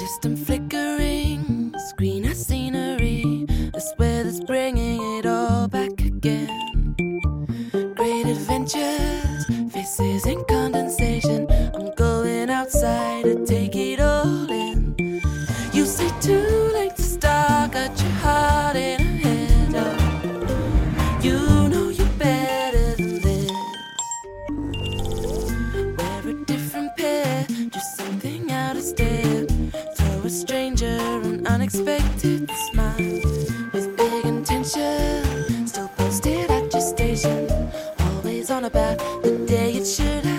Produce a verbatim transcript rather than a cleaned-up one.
Distant flickering, screen of scenery. This weather's bringing it all back again. Great adventures, faces in condensation. I'm going outside to take it all in. You say too late to start, got your heart in a head. You know you're better than this. We're a different pair, just something out of step. Throw a stranger an unexpected smile. With big intention, still posted at your station. Always on about the day it should happen.